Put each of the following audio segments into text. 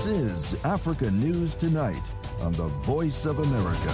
This is Africa News Tonight on the Voice of America.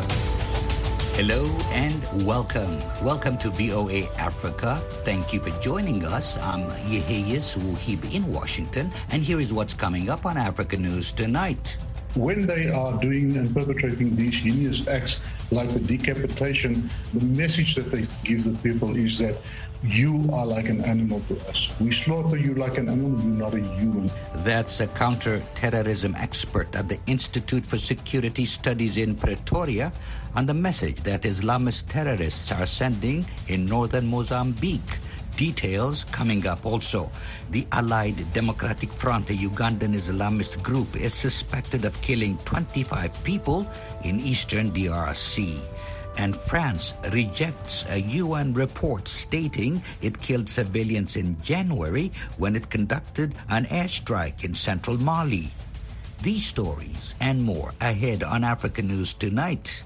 Hello and welcome. Welcome to VOA Africa. Thank you for joining us. I'm Yeheyes Wuhib in Washington, and here is what's coming up on Africa News Tonight. When they are doing and perpetrating these heinous acts like the decapitation, the message that they give the people is that you are like an animal to us. We slaughter you like an animal, you're not a human. That's a counter-terrorism expert at the Institute for Security Studies in Pretoria on the message that Islamist terrorists are sending in northern Mozambique. Details coming up also. The Allied Democratic Front, a Ugandan Islamist group, is suspected of killing 25 people in eastern DRC. And France rejects a UN report stating it killed civilians in January when it conducted an airstrike in central Mali. These stories and more ahead on Africa News Tonight.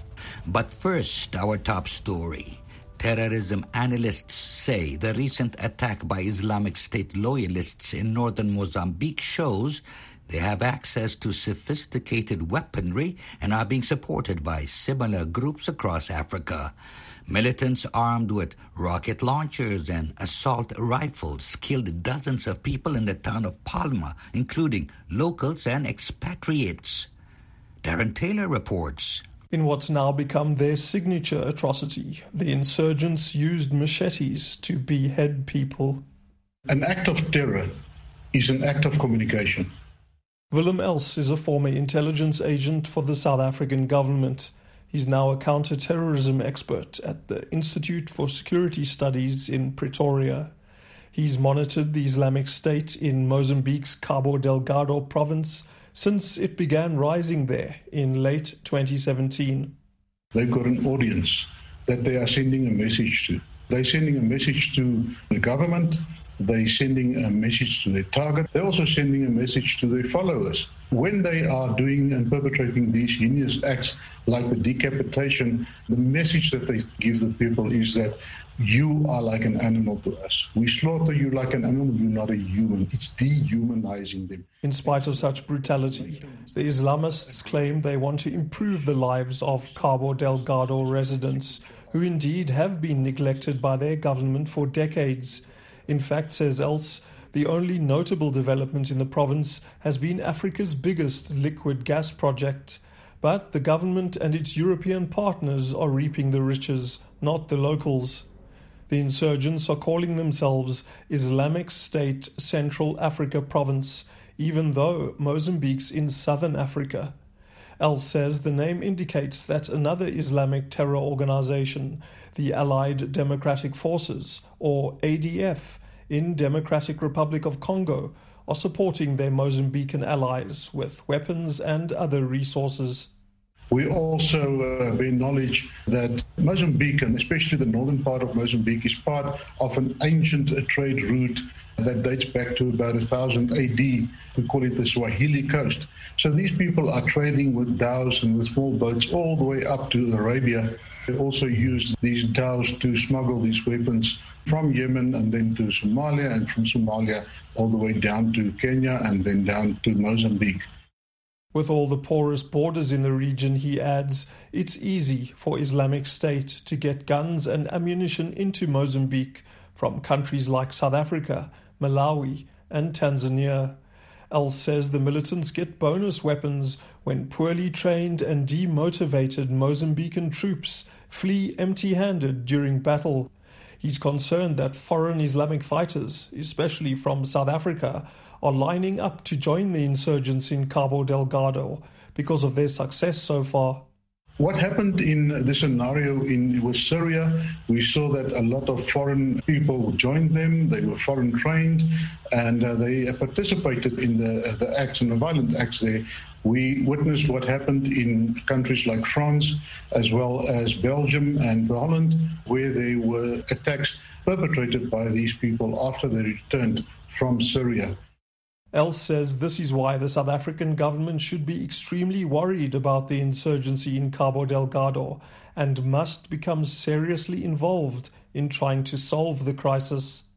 But first, our top story. Terrorism analysts say the recent attack by Islamic State loyalists in northern Mozambique shows they have access to sophisticated weaponry and are being supported by similar groups across Africa. Militants armed with rocket launchers and assault rifles killed dozens of people in the town of Palma, including locals and expatriates. Darren Taylor reports. In what's now become their signature atrocity, the insurgents used machetes to behead people. An act of terror is an act of communication. Willem Els is a former intelligence agent for the South African government. He's now a counter-terrorism expert at the Institute for Security Studies in Pretoria. He's monitored the Islamic State in Mozambique's Cabo Delgado province since it began rising there in late 2017. They've got an audience that they are sending a message to. They're sending a message to the government. They're sending a message to their target. They're also sending a message to their followers. When they are doing and perpetrating these heinous acts like the decapitation, the message that they give the people is that you are like an animal to us. We slaughter you like an animal, you're not a human. It's dehumanizing them. In spite of such brutality, the Islamists claim they want to improve the lives of Cabo Delgado residents, who indeed have been neglected by their government for decades. In fact, says Els, the only notable development in the province has been Africa's biggest liquid gas project. But the government and its European partners are reaping the riches, not the locals. The insurgents are calling themselves Islamic State Central Africa Province, even though Mozambique's in southern Africa. Els says the name indicates that another Islamic terror organization, the Allied Democratic Forces, or ADF, in Democratic Republic of Congo, are supporting their Mozambican allies with weapons and other resources. We also bear knowledge that Mozambique, and especially the northern part of Mozambique, is part of an ancient trade route that dates back to about 1000 AD. We call it the Swahili coast. So these people are trading with dhows and with small boats all the way up to Arabia. They also use these dhows to smuggle these weapons from Yemen and then to Somalia, and from Somalia all the way down to Kenya and then down to Mozambique. With all the porous borders in the region, he adds, it's easy for Islamic State to get guns and ammunition into Mozambique from countries like South Africa, Malawi, and Tanzania. Els says the militants get bonus weapons when poorly trained and demotivated Mozambican troops flee empty-handed during battle. He's concerned that foreign Islamic fighters, especially from South Africa, are lining up to join the insurgents in Cabo Delgado because of their success so far. What happened in the scenario with Syria, we saw that a lot of foreign people joined them. They were foreign trained, and they participated in the acts and the violent acts there. We witnessed what happened in countries like France, as well as Belgium and Holland, where there were attacks perpetrated by these people after they returned from Syria. Els says this is why the South African government should be extremely worried about the insurgency in Cabo Delgado and must become seriously involved in trying to solve the crisis.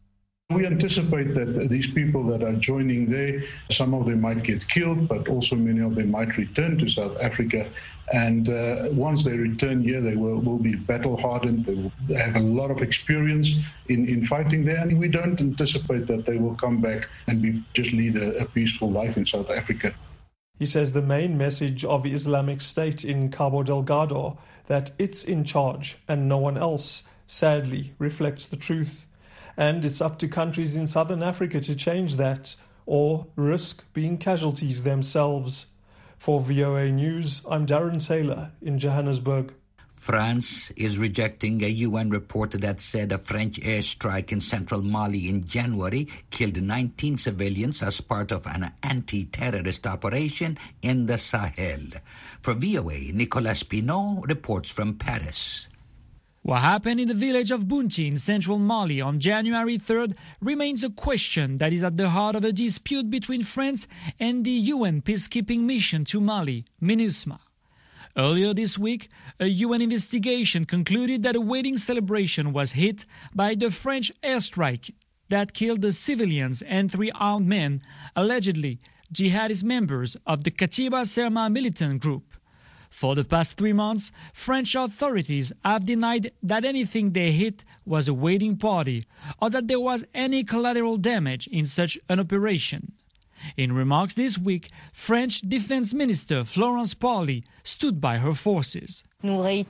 We anticipate that these people that are joining there, some of them might get killed, but also many of them might return to South Africa. And once they return here, they will be battle-hardened. They will have a lot of experience in fighting there, and we don't anticipate that they will come back and just lead a peaceful life in South Africa. He says the main message of Islamic State in Cabo Delgado, that it's in charge and no one else, sadly reflects the truth. And it's up to countries in Southern Africa to change that or risk being casualties themselves. For VOA News, I'm Darren Taylor in Johannesburg. France is rejecting a UN report that said a French airstrike in central Mali in January killed 19 civilians as part of an anti-terrorist operation in the Sahel. For VOA, Nicolas Pinot reports from Paris. What happened in the village of Bounti in central Mali on January 3rd remains a question that is at the heart of a dispute between France and the UN peacekeeping mission to Mali, MINUSMA. Earlier this week, a UN investigation concluded that a wedding celebration was hit by the French airstrike that killed the civilians and 3 armed men, allegedly jihadist members of the Katiba Serma militant group. For the past 3 months, French authorities have denied that anything they hit was a wedding party or that there was any collateral damage in such an operation. In remarks this week, French Defense Minister Florence Parly stood by her forces. Parly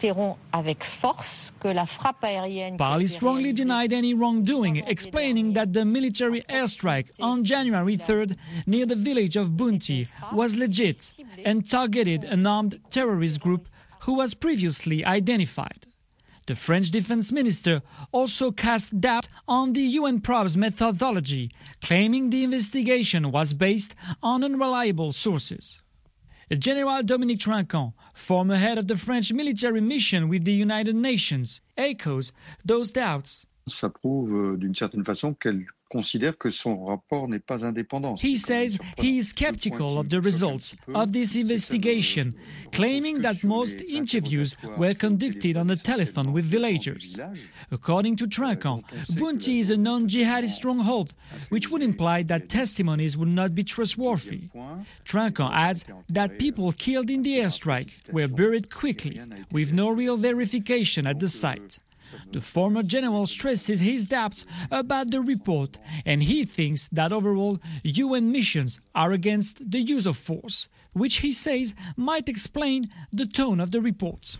strongly denied any wrongdoing, explaining that the military airstrike on January 3rd near the village of Bounti was legit and targeted an armed terrorist group who was previously identified. The French Defense Minister also cast doubt on the UN probe's methodology, claiming the investigation was based on unreliable sources. General Dominique Trinquant, former head of the French military mission with the United Nations, echoes those doubts. Ça prouve d'une certaine façon qu'elle considère que son rapport n'est pas indépendant. He says he is skeptical of the results of this investigation, claiming that most interviews were conducted on the telephone with villagers. According to Trinquant, Bounti is a non-jihadist stronghold, which would imply that testimonies would not be trustworthy. Trinquant adds that people killed in the airstrike were buried quickly, with no real verification at the site. The former general stresses his doubts about the report, and he thinks that overall UN missions are against the use of force, which he says might explain the tone of the report.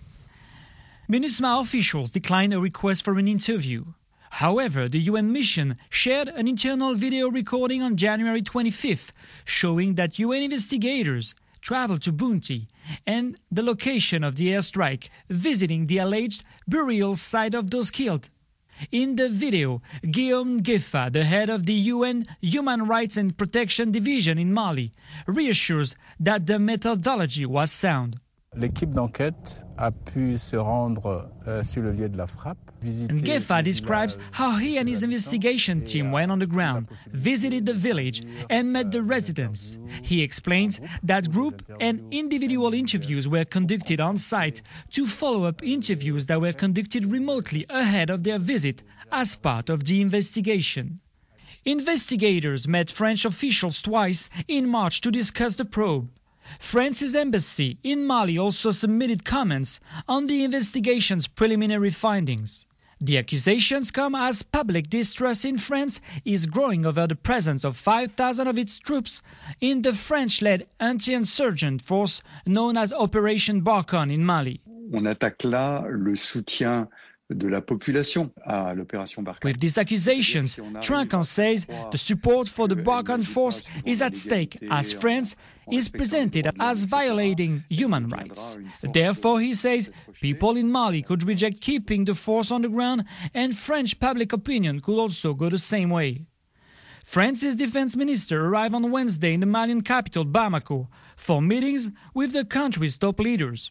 MINUSMA officials declined a request for an interview. However, the UN mission shared an internal video recording on January 25th showing that UN investigators traveled to Bounti and the location of the airstrike, visiting the alleged burial site of those killed. In the video, Guillaume Ngeffa, the head of the UN Human Rights and Protection Division in Mali, reassures that the methodology was sound. L'équipe d'enquête a pu se rendre sur le lieu de la frappe. Ngeffa describes how he and his investigation team went on the ground, visited the village, and met the residents. He explains that group and individual interviews were conducted on site to follow up interviews that were conducted remotely ahead of their visit as part of the investigation. Investigators met French officials twice in March to discuss the probe. France's embassy in Mali also submitted comments on the investigation's preliminary findings. The accusations come as public distrust in France is growing over the presence of 5,000 of its troops in the French-led anti-insurgent force known as Operation Barkhane in Mali. On attaque là le soutien de la population à l'opération Barkhane. With these accusations, Trinquant says the support for the Barkhane force is at stake as France is presented as violating human rights. Therefore, he says, people in Mali could reject keeping the force on the ground and French public opinion could also go the same way. France's defense minister arrived on Wednesday in the Malian capital, Bamako, for meetings with the country's top leaders.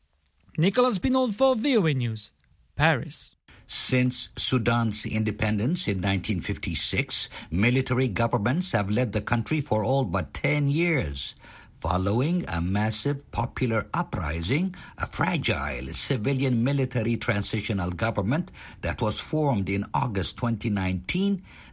Nicolas Pinot for VOA News, Paris. Since Sudan's independence in 1956, military governments have led the country for all but 10 years. Following a massive popular uprising, a fragile civilian military transitional government that was formed in August 2019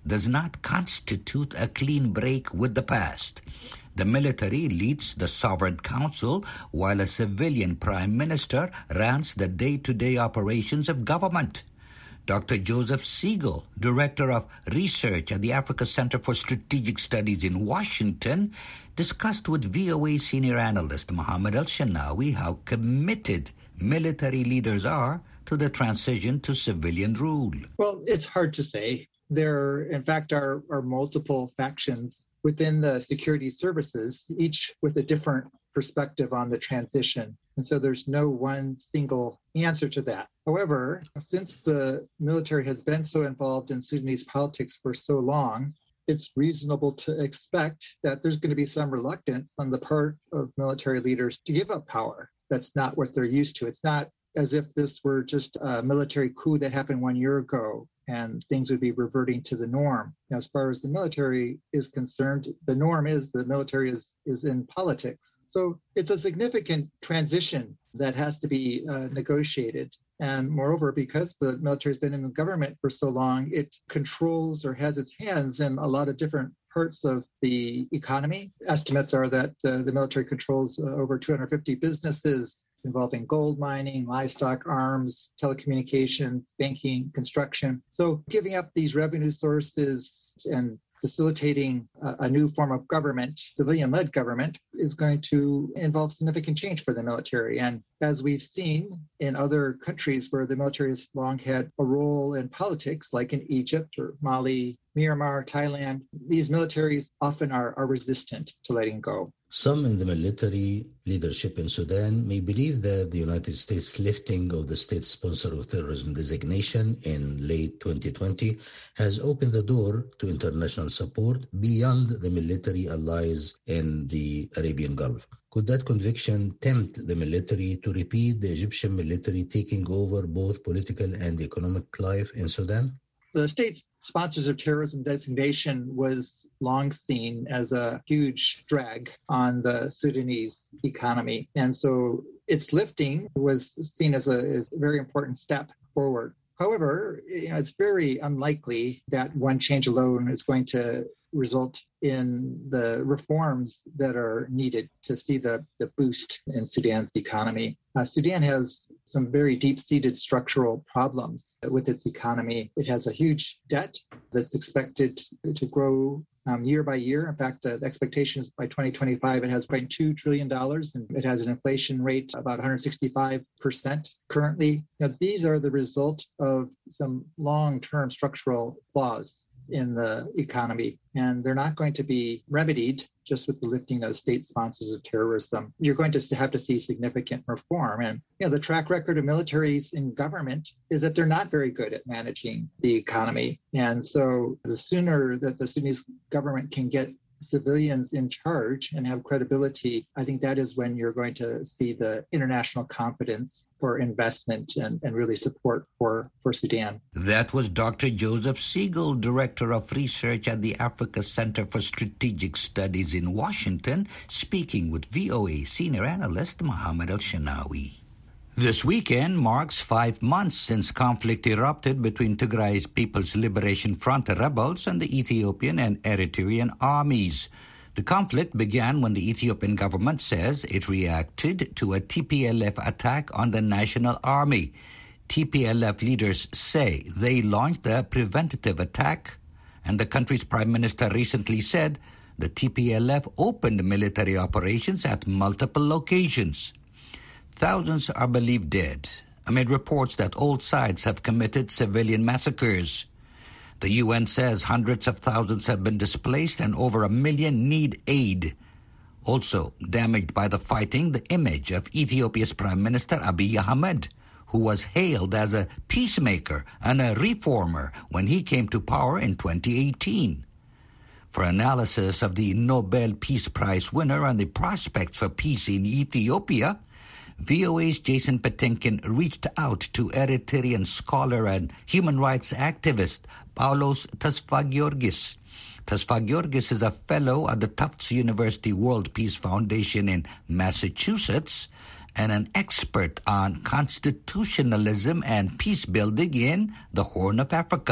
does not constitute a clean break with the past. The military leads the Sovereign Council, while a civilian prime minister runs the day-to-day operations of government. Dr. Joseph Siegel, Director of Research at the Africa Center for Strategic Studies in Washington, discussed with VOA senior analyst Mohammed El-Shenawi how committed military leaders are to the transition to civilian rule. Well, it's hard to say. There, in fact, are multiple factions within the security services, each with a different perspective on the transition. And so there's no one single answer to that. However, since the military has been so involved in Sudanese politics for so long, it's reasonable to expect that there's going to be some reluctance on the part of military leaders to give up power. That's not what they're used to. It's not as if this were just a military coup that happened 1 year ago and things would be reverting to the norm. Now, as far as the military is concerned, the norm is the military is in politics. So it's a significant transition that has to be negotiated. And moreover, because the military has been in the government for so long, it controls or has its hands in a lot of different parts of the economy. Estimates are that the military controls over 250 businesses involving gold mining, livestock, arms, telecommunications, banking, construction. So giving up these revenue sources and facilitating a new form of government, civilian-led government, is going to involve significant change for the military. And as we've seen in other countries where the military has long had a role in politics, like in Egypt or Mali, Myanmar, Thailand, these militaries often are resistant to letting go. Some in the military leadership in Sudan may believe that the United States lifting of the state sponsor of terrorism designation in late 2020 has opened the door to international support beyond the military allies in the Arabian Gulf. Could that conviction tempt the military to repeat the Egyptian military taking over both political and economic life in Sudan? The state sponsors of terrorism designation was long seen as a huge drag on the Sudanese economy. And so its lifting was seen as a very important step forward. However, it's very unlikely that one change alone is going to result in the reforms that are needed to see the boost in Sudan's economy. Sudan has some very deep-seated structural problems with its economy. It has a huge debt that's expected to grow year by year. In fact, the expectation is by 2025, it has $0.2 trillion, and it has an inflation rate about 165% currently. Now, these are the result of some long-term structural flaws in the economy, and they're not going to be remedied just with the lifting of state sponsors of terrorism. You're going to have to see significant reform. And the track record of militaries in government is that they're not very good at managing the economy. And so the sooner that the Sudanese government can get civilians in charge and have credibility, I think that is when you're going to see the international confidence for investment and really support for Sudan. That was Dr. Joseph Siegel, Director of Research at the Africa Center for Strategic Studies in Washington, speaking with VOA senior analyst Mohammed El-Shenawi. This weekend marks 5 months since conflict erupted between Tigray's People's Liberation Front rebels and the Ethiopian and Eritrean armies. The conflict began when the Ethiopian government says it reacted to a TPLF attack on the National Army. TPLF leaders say they launched a preventative attack, and the country's prime minister recently said the TPLF opened military operations at multiple locations. Thousands are believed dead, amid reports that all sides have committed civilian massacres. The UN says hundreds of thousands have been displaced and over 1 million need aid. Also damaged by the fighting, the image of Ethiopia's Prime Minister Abiy Ahmed, who was hailed as a peacemaker and a reformer when he came to power in 2018. For analysis of the Nobel Peace Prize winner and the prospects for peace in Ethiopia, VOA's Jason Patinkin reached out to Eritrean scholar and human rights activist Paulos Tasfagiorgis. Tasfagiorgis is a fellow at the Tufts University World Peace Foundation in Massachusetts and an expert on constitutionalism and peace building in the Horn of Africa.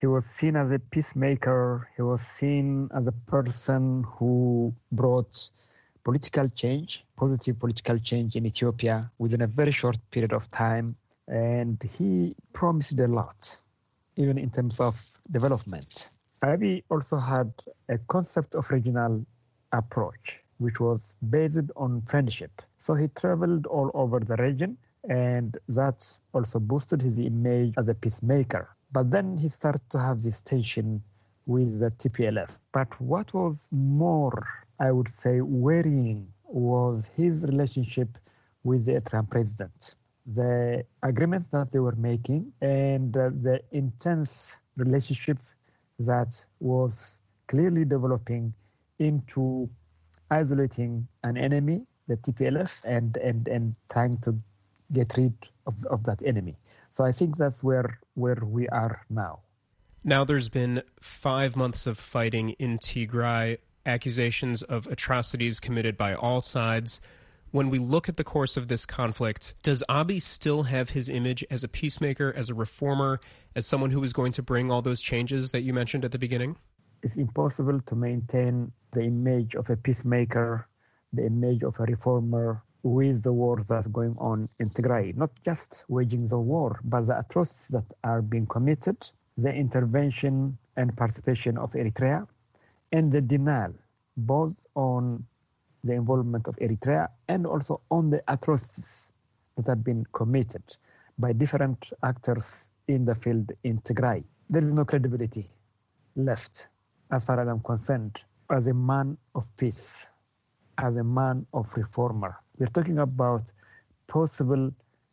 He was seen as a peacemaker. He was seen as a person who brought political change, positive political change in Ethiopia within a very short period of time. And he promised a lot, even in terms of development. Abiy also had a concept of regional approach, which was based on friendship. So he traveled all over the region, and that also boosted his image as a peacemaker. But then he started to have this tension with the TPLF. But what was more, I would say, worrying was his relationship with the Eritrean president. The agreements that they were making and the intense relationship that was clearly developing into isolating an enemy, the TPLF, and trying to get rid of that enemy. So I think that's where we are now. Now there's been 5 months of fighting in Tigray, accusations of atrocities committed by all sides. When we look at the course of this conflict, does Abiy still have his image as a peacemaker, as a reformer, as someone who is going to bring all those changes that you mentioned at the beginning? It's impossible to maintain the image of a peacemaker, the image of a reformer, with the war that's going on in Tigray. Not just waging the war, but the atrocities that are being committed, the intervention and participation of Eritrea, and the denial, both on the involvement of Eritrea and also on the atrocities that have been committed by different actors in the field in Tigray. There is no credibility left, as far as I'm concerned, as a man of peace, as a man of reformer. We're talking about possible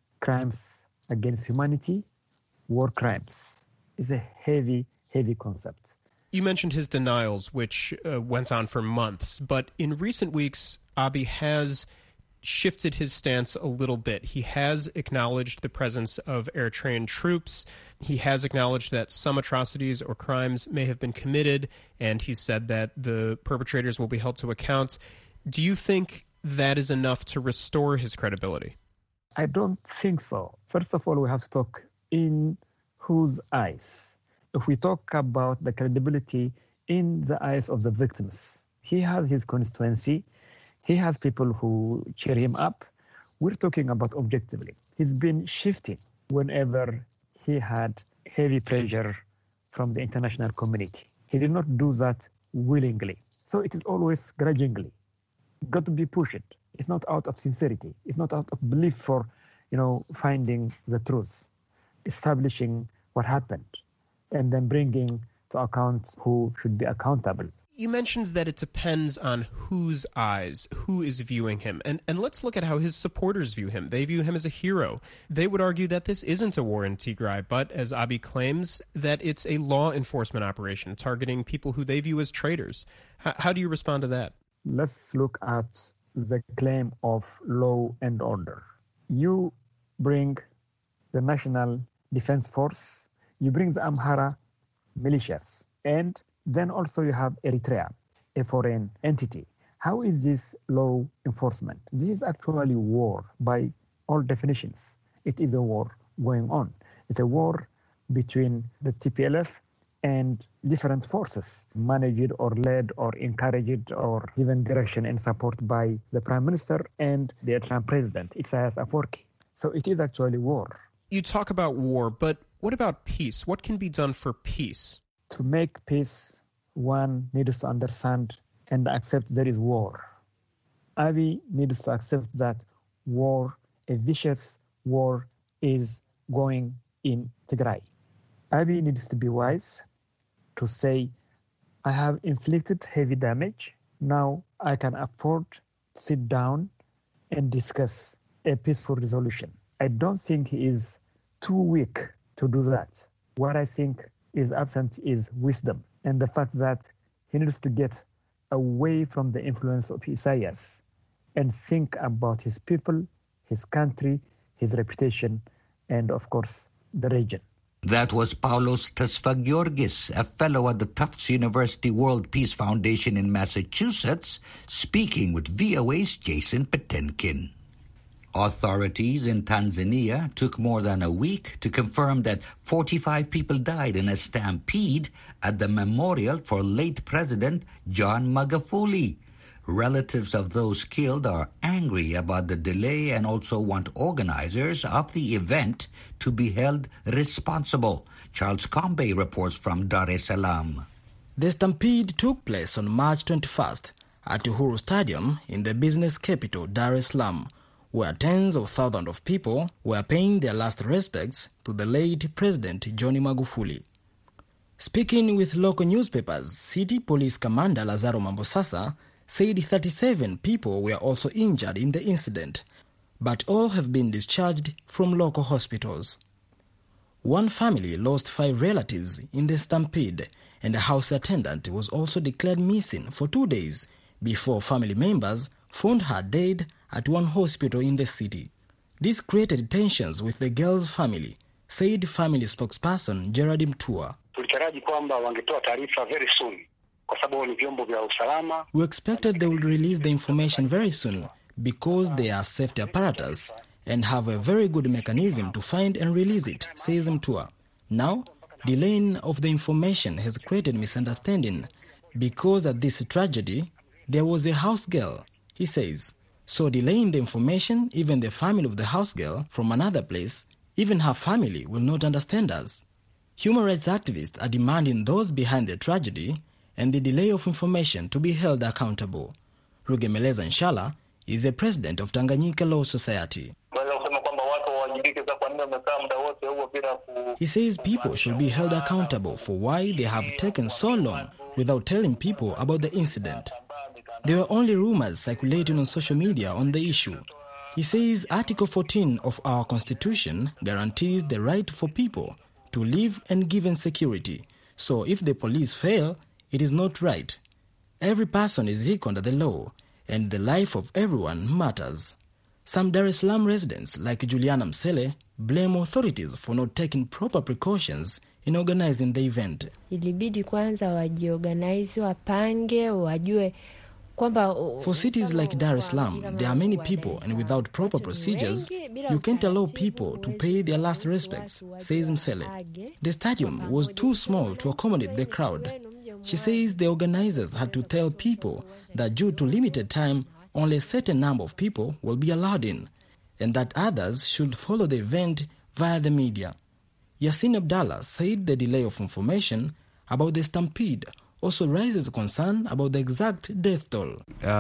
crimes against humanity, war crimes. It's a heavy, heavy concept. You mentioned his denials, which went on for months, but in recent weeks, Abiy has shifted his stance a little bit. He has acknowledged the presence of Eritrean troops. He has acknowledged that some atrocities or crimes may have been committed, and he said that the perpetrators will be held to account. Do you think that is enough to restore his credibility? I don't think so. First of all, we have to talk in whose eyes. If we talk about the credibility in the eyes of the victims, he has his constituency, he has people who cheer him up. We're talking about objectively. He's been shifting whenever he had heavy pressure from the international community. He did not do that willingly. So it is always grudgingly. Got to be pushed. It's not out of sincerity. It's not out of belief for, finding the truth, establishing what happened, and then bringing to account who should be accountable. You mentioned that it depends on whose eyes, who is viewing him. And let's look at how his supporters view him. They view him as a hero. They would argue that this isn't a war in Tigray, but, as Abiy claims, that it's a law enforcement operation targeting people who they view as traitors. How do you respond to that? Let's look at the claim of law and order. You bring the National Defense Force, you bring the Amhara militias, and then also you have Eritrea, a foreign entity. How is this law enforcement? This is actually war by all definitions. It is a war going on. It's a war between the TPLF and different forces, managed or led or encouraged or given direction and support by the Prime Minister and the Eritrean President, Isaias Afwerki. So it is actually war. You talk about war, but what about peace? What can be done for peace? To make peace, one needs to understand and accept there is war. Abiy needs to accept that war, a vicious war, is going in Tigray. Abiy needs to be wise to say, I have inflicted heavy damage. Now I can afford to sit down and discuss a peaceful resolution. I don't think he is too weak to do that. What I think is absent is wisdom and the fact that he needs to get away from the influence of Isaias and think about his people, his country, his reputation, and of course, the region. That was Paulos Tesfagiorgis, a fellow at the Tufts University World Peace Foundation in Massachusetts, speaking with VOA's Jason Patenkin. Authorities in Tanzania took more than a week to confirm that 45 people died in a stampede at the memorial for late President John Magufuli. Relatives of those killed are angry about the delay and also want organizers of the event to be held responsible. Charles Combe reports from Dar es Salaam. The stampede took place on March 21st at Uhuru Stadium in the business capital Dar es Salaam, where tens of thousands of people were paying their last respects to the late President John Magufuli. Speaking with local newspapers, City Police Commander Lazaro Mambosasa said 37 people were also injured in the incident, but all have been discharged from local hospitals. One family lost 5 relatives in the stampede, and a house attendant was also declared missing for 2 days before family members found her dead at one hospital in the city. This created tensions with the girl's family, said family spokesperson Gerard Mtua. We expected they would release the information very soon because they are safety apparatus and have a very good mechanism to find and release it, says Mtua. Now, delaying of the information has created misunderstanding because at this tragedy, there was a house girl, he says. So delaying the information, even the family of the house girl from another place, even her family will not understand us. Human rights activists are demanding those behind the tragedy and the delay of information to be held accountable. Rugemeleza Nshala is the president of Tanganyika Law Society. He says people should be held accountable for why they have taken so long without telling people about the incident. There were only rumors circulating on social media on the issue. He says Article 14 of our Constitution guarantees the right for people to live and given security. So if the police fail, it is not right. Every person is equal under the law, and the life of everyone matters. Some Dar es Salaam residents, like Juliana Msele, blame authorities for not taking proper precautions in organizing the event. Ilibidi kwanza wajiorganize, wapange, wajue. For cities like Dar es Salaam, there are many people, and without proper procedures, you can't allow people to pay their last respects, says Msele. The stadium was too small to accommodate the crowd. She says the organizers had to tell people that due to limited time, only a certain number of people will be allowed in, and that others should follow the event via the media. Yasin Abdallah said the delay of information about the stampede also raises concern about the exact death toll.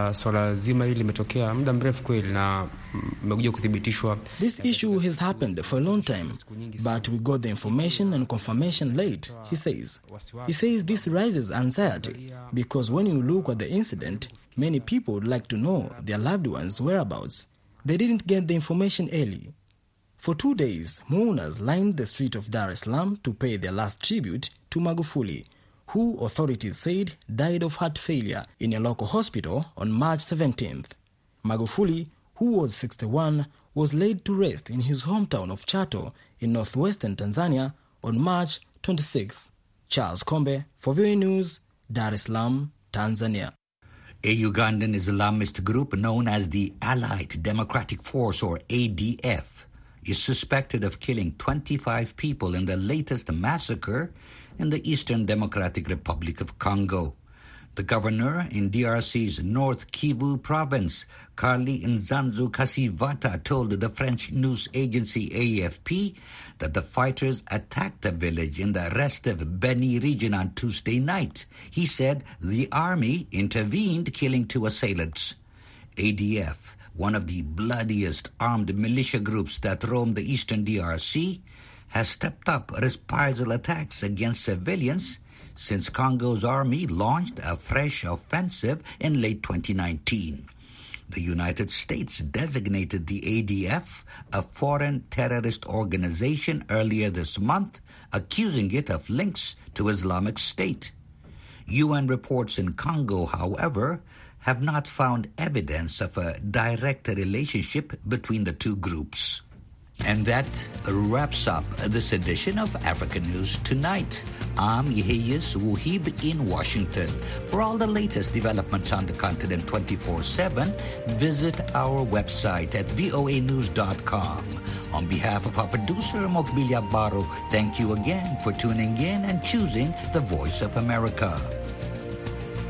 This issue has happened for a long time, but we got the information and confirmation late, he says. He says this raises anxiety because when you look at the incident, many people would like to know their loved ones' whereabouts. They didn't get the information early. For 2 days, mourners lined the street of Dar es Salaam to pay their last tribute to Magufuli, who authorities said died of heart failure in a local hospital on March 17th. Magufuli, who was 61, was laid to rest in his hometown of Chato in northwestern Tanzania on March 26th. Charles Kombe, for VOA News, Dar es Salaam, Tanzania. A Ugandan Islamist group known as the Allied Democratic Force, or ADF, is suspected of killing 25 people in the latest massacre in the Eastern Democratic Republic of Congo. The governor in DRC's North Kivu province, Carly Nzanzu Kasivata, told the French news agency AFP that the fighters attacked a village in the Resteve Beni region on Tuesday night. He said the army intervened, killing 2 assailants. ADF, one of the bloodiest armed militia groups that roam the eastern DRC, has stepped up reprisal attacks against civilians since Congo's army launched a fresh offensive in late 2019. The United States designated the ADF a foreign terrorist organization earlier this month, accusing it of links to Islamic State. UN reports in Congo, however, have not found evidence of a direct relationship between the two groups. And that wraps up this edition of African News Tonight. I'm Yehiyas Wuhib in Washington. For all the latest developments on the continent 24/7, visit our website at voanews.com. On behalf of our producer, Mokbilia Baro, thank you again for tuning in and choosing the Voice of America.